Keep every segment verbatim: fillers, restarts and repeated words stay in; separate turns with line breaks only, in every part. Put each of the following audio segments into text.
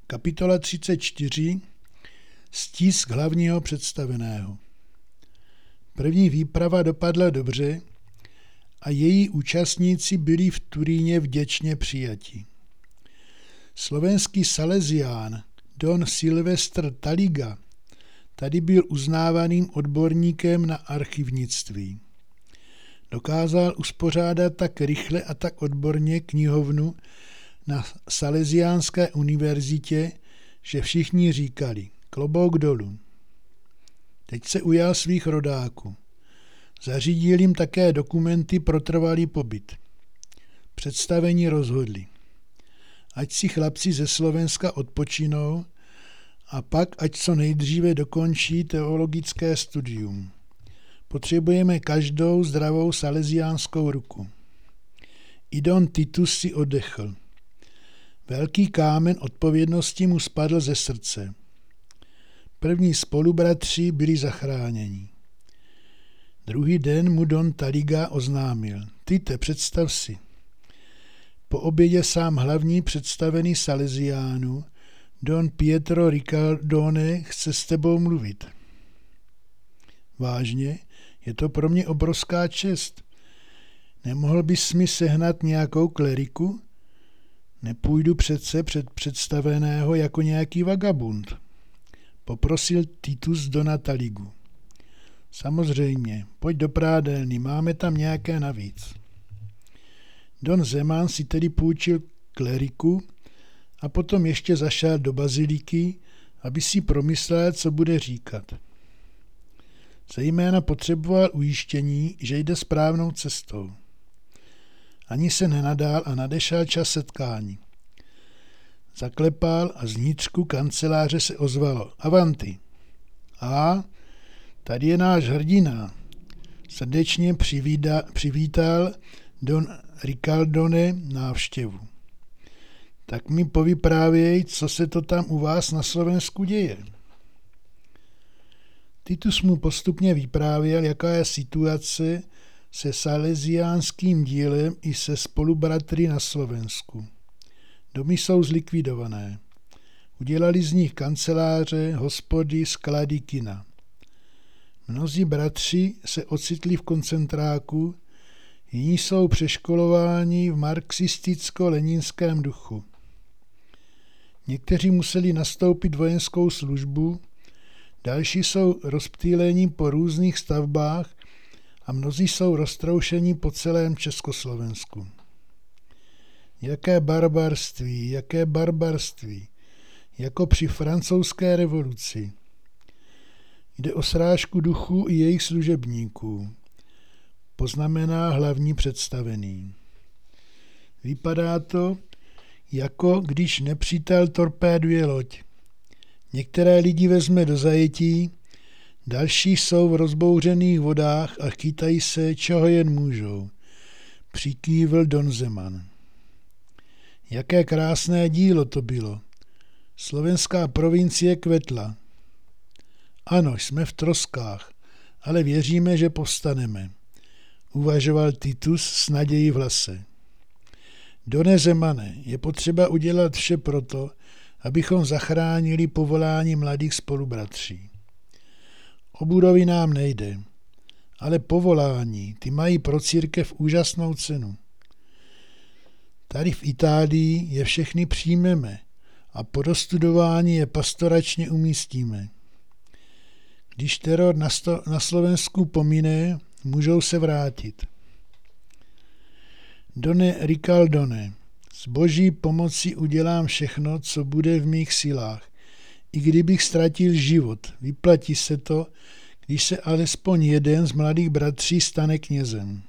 Kapitola třicet čtyři. Stisk hlavního představeného. První výprava dopadla dobře a její účastníci byli v Turíně vděčně přijati. Slovenský salezián Don Silvestr Taliga tady byl uznávaným odborníkem na archivnictví. Dokázal uspořádat tak rychle a tak odborně knihovnu na Salesiánské univerzitě, že všichni říkali klobouk dolů. Teď se ujal svých rodáků. Zařídil jim také dokumenty pro trvalý pobyt. Představení rozhodli. Ať si chlapci ze Slovenska odpočinou a pak ať co nejdříve dokončí teologické studium. Potřebujeme každou zdravou salesiánskou ruku. I Don Titus si oddechl. Velký kámen odpovědnosti mu spadl ze srdce. První spolubratři byli zachráněni. Druhý den mu Don Taliga oznámil. Tyte, představ si. Po obědě sám hlavní představený Salesiánu, Don Pietro Ricaldone, chce s tebou mluvit. Vážně, je to pro mě obrovská čest. Nemohl bys mi sehnat nějakou kleriku? Nepůjdu přece před představeného jako nějaký vagabund. Poprosil Titus Dona Taligu. Samozřejmě, pojď do prádelny, máme tam nějaké navíc. Don Zeman si tedy půjčil kleriku a potom ještě zašel do baziliky, aby si promyslel, co bude říkat. Zejména potřeboval ujištění, že jde správnou cestou. Ani se nenadál a nadešel čas setkání. Zaklepal a z vnitřku kanceláře se ozvalo. Avanti. A tady je náš hrdina. Srdečně přivída, přivítal Don Ricaldone návštěvu. Tak mi povyprávěj, co se to tam u vás na Slovensku děje. Titus mu postupně vyprávěl, jaká je situace se salesiánským dílem i se spolubratry na Slovensku. Domy jsou zlikvidované. Udělali z nich kanceláře, hospody, sklady, kina. Mnozí bratři se ocitli v koncentráku, jiní jsou přeškolováni v marxisticko-leninském duchu. Někteří museli nastoupit vojenskou službu, další jsou rozptýleni po různých stavbách a mnozí jsou roztroušeni po celém Československu. Jaké barbarství, jaké barbarství, jako při francouzské revoluci. Jde o srážku duchu i jejich služebníků, poznamená hlavní představený. Vypadá to, jako když nepřítel torpéduje loď. Některé lidi vezme do zajetí, další jsou v rozbouřených vodách a chytají se, čeho jen můžou, přikývl Don Zeman. Jaké krásné dílo to bylo. Slovenská provincie kvetla. Ano, jsme v troskách, ale věříme, že povstaneme, uvažoval Titus s nadějí v hlase. Done Zemane, je potřeba udělat vše proto, abychom zachránili povolání mladých spolubratří. O budovy nám nejde, ale povolání, ty mají pro církev úžasnou cenu. Tady v Itálii je všechny přijmeme a po dostudování je pastoračně umístíme. Když teror na, sto, na Slovensku pomine, můžou se vrátit. Done Ricaldone, s boží pomocí udělám všechno, co bude v mých silách. I kdybych ztratil život, vyplatí se to, když se alespoň jeden z mladých bratří stane knězem.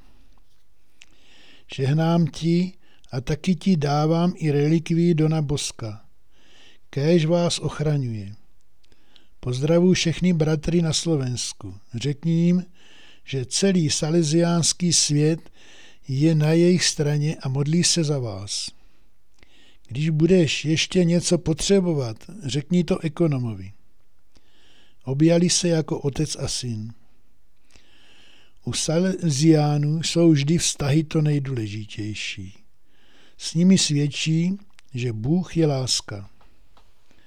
Žehnám ti a taky ti dávám i relikvii Dona Boska. Kéž vás ochraňuje. Pozdravuji všechny bratry na Slovensku. Řekni jim, že celý salesiánský svět je na jejich straně a modlí se za vás. Když budeš ještě něco potřebovat, řekni to ekonomovi. Objali se jako otec a syn. U Salesiánů jsou vždy vztahy to nejdůležitější. S nimi svědčí, že Bůh je láska.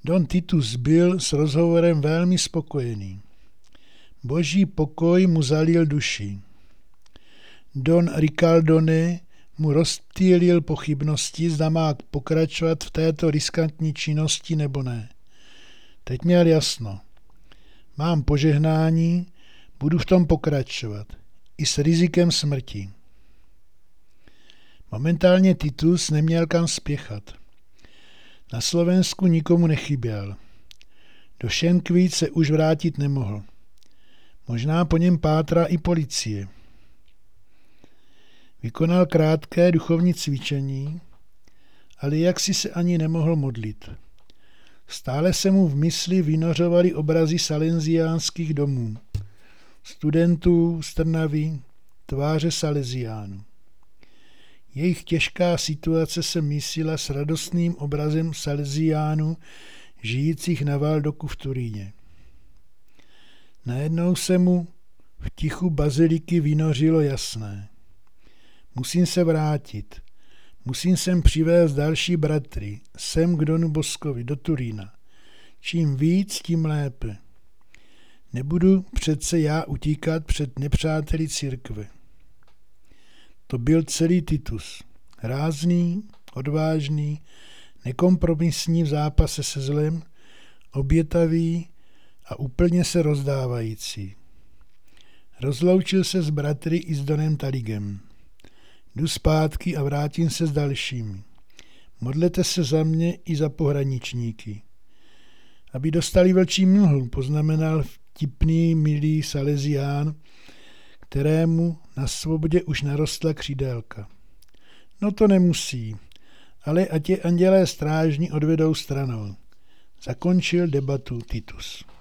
Don Titus byl s rozhovorem velmi spokojený. Boží pokoj mu zalil duši. Don Ricaldone mu rozptýlil pochybnosti, zda má pokračovat v této riskantní činnosti nebo ne. Teď měl jasno. Mám požehnání, budu v tom pokračovat. I s rizikem smrti. Momentálně Titus neměl kam spěchat. Na Slovensku nikomu nechyběl. Do Šenkvíc se už vrátit nemohl. Možná po něm pátrá i policie. Vykonal krátké duchovní cvičení, ale jaksi se ani nemohl modlit. Stále se mu v mysli vynořovaly obrazy salenziánských domů, studentů z Trnavy, tváře Salesiánů. Jejich těžká situace se mísila s radostným obrazem Salesiánů žijících na Valdoku v Turíně. Najednou se mu v tichu baziliky vynořilo jasné. Musím se vrátit. Musím sem přivést další bratry, sem k Donu Boskovi, do Turína. Čím víc, tím lépe. Nebudu přece já utíkat před nepřáteli církve. To byl celý Titus. Rázný, odvážný, nekompromisní v zápase se zlem, obětavý a úplně se rozdávající. Rozloučil se s bratry i s Donem Taligem. Jdu zpátky a vrátím se s dalšími. Modlete se za mě i za pohraničníky. Aby dostali vlčí mlhu, poznamenal vtipný milý Salesián, kterému na svobodě už narostla křídélka. No to nemusí, ale ať je andělé strážní odvedou stranou. Zakončil debatu Titus.